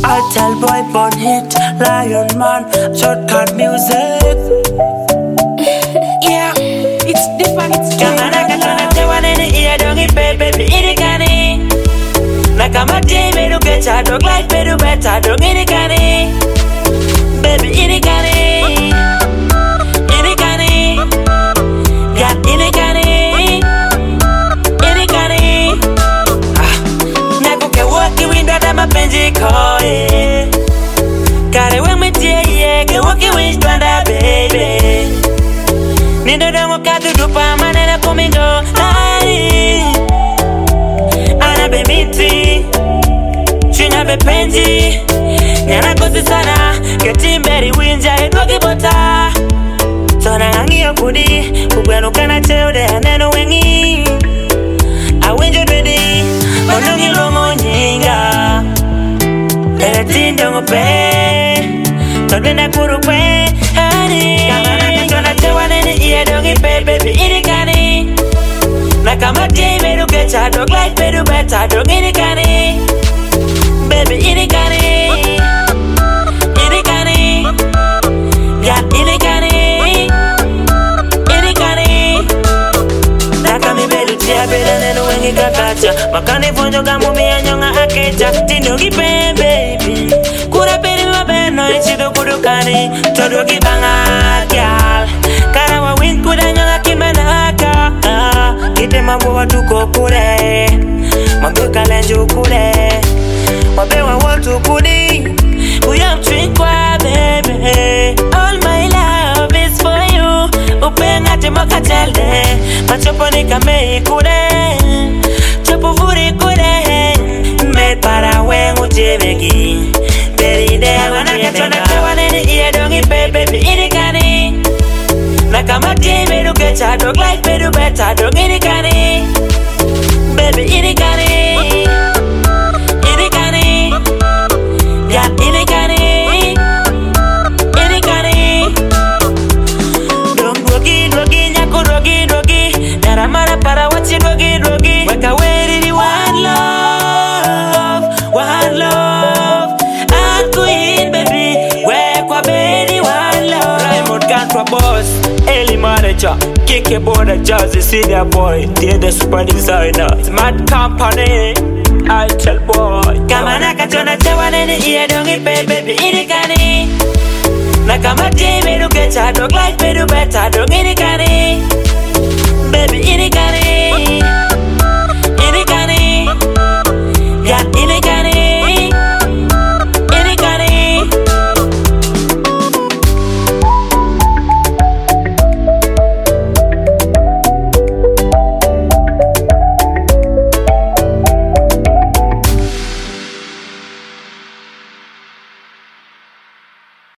I tell boy born hit, Lion Man, shortcut music. Yeah, it's different, it's Kamanaka tunatewa nene iya dongi baby inikani. Nakama time duke cha dog like bedu beta dog inikani. Baby inikani. Inikani. Yeah, inikani. Inikani. Nakuke walkie window da mapenzi koe. Kare weme tie ke walkie window da baby. Nindo dongo katu dupa manena kumingo. Ai. Ana be miti. Chinya be penji. Nyana kosi sana. Ketimberi winja edwagi bota. Tona hangi okudi. Kubwenu kana cheo de aneno wengi. Awenjo dwedi. Onungi lomo nyinga. Tindo ngope. Todwena kurukwe. Honey. Kamana katona chewa nene iya dongi baby inikani. Nakama time duke cha dog like bedu beta dog inikani. Baby inikani. Inikani. Yeah, inikani. Inikani. Nakami bedu tia beda neno wengi kakacha. Makane fonjo gamu miya nyonga akecha. Tindo gipe baby. Kura beri mabeno ichido kudukani. Todo gibanga gyal. Karawa win kuda nyonga kimanaka. Kite mambo watuko kule. Mambo kalenjo kule. Wabewa watu kudi. Uyamchikwa baby. All my love is for you. Upenga temoka chelde. Machopo nikame kule. Chopo vuri kule. Med para wengu chevegi. Beri dewa nakachona tewa nene iya dongi baby inikani. Nakama time duke cha dog like bedu beta dog inikani. Baby inikani. Inikani. Yeah, inikani. Inikani. Dong drogi nyako drogi. Naramara para wachi drogi. Weka weri ni one love. Queen baby, wekwa bedi one love. Raymond Kantwa boss, Eli manager, Kike Border Jazzy senior boy, the super designer, Smart company, I tell boy. Kamana katona tewa nene iya dongi baby inikani. Nakama time duke cha dog like bedu beta dog inikani.